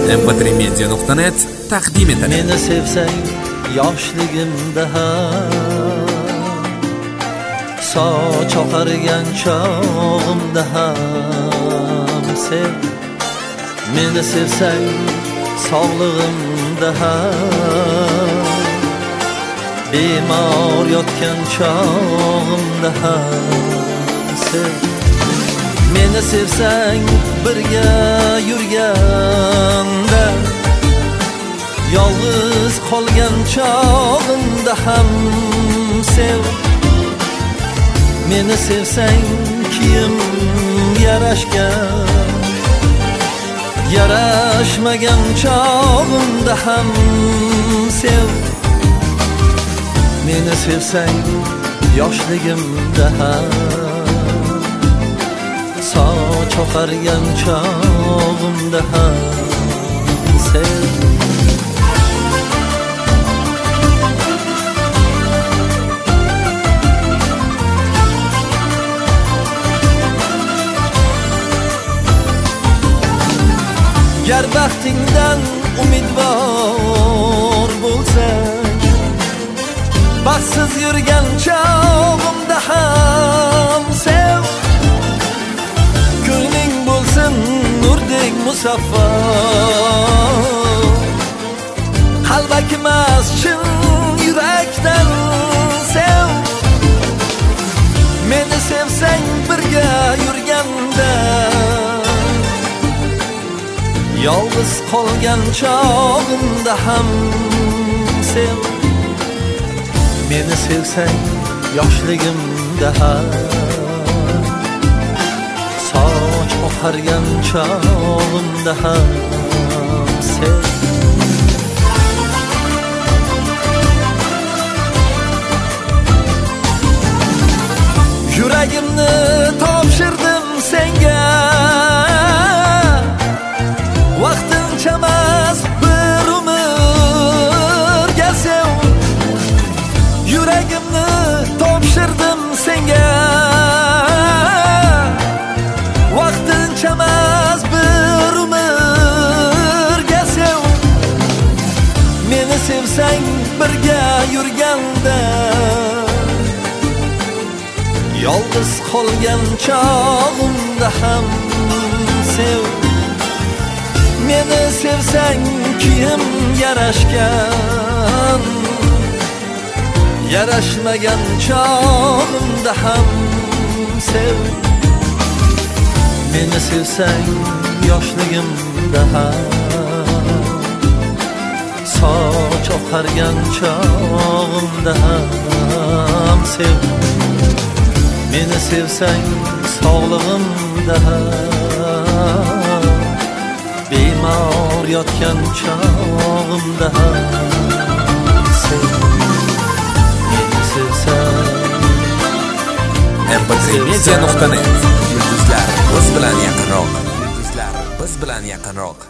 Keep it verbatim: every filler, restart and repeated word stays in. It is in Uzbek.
em p tre media nuqta net taqdim etadi. Meni sevsang yoshligimda ham, soch oqargan chog'imda ham sev. Meni sevsang sog'lig'imda ham, bemor yotgan chog'imda ham sev. Meni sevsang birga yurganda, yolg'iz qolgan chog'imda ham sev. Meni sevsang kiyim yarashgan, yarashmagan chog'imda ham sev. Meni sevsang yoshligimda ham, soch oqargan chog'imda ham sev. Gar baxtingdan umidvor bo'lsang, baxtsiz yurgan chog'imda ham sev. Ko'ngling bo'lsin nurdek musaffo, qalbaki emas chin yurakdan sev. Meni sevsang birga yurganda, yolg'iz qolgan chog'imda ham sev. Meni sevsang yoshligimda ham, soch oqargan chog'imda ham sev. Yuragimni topshirdim senga, vaqtincha emas bir umrga sev. Yuragimni topshirdim senga, vaqtincha emas bir umrga sev. Meni sevsang birga yurganda, yolg'iz qolgan chog'imda ham sev. Meni sevsang kiyim yarashgan, yarashmagan chog'imda ham sev. Meni sevsang yoshligimda ham, soch oqargan chog'imda ham sev. Meni sevsang sog'lig'imda ham, bemor yotgan chog'imda ham sev. Meni sevsang em p tre media nuqta net. Yulduzlar biz bilan yaqinroq. Yulduzlar biz bilan yaqinroq.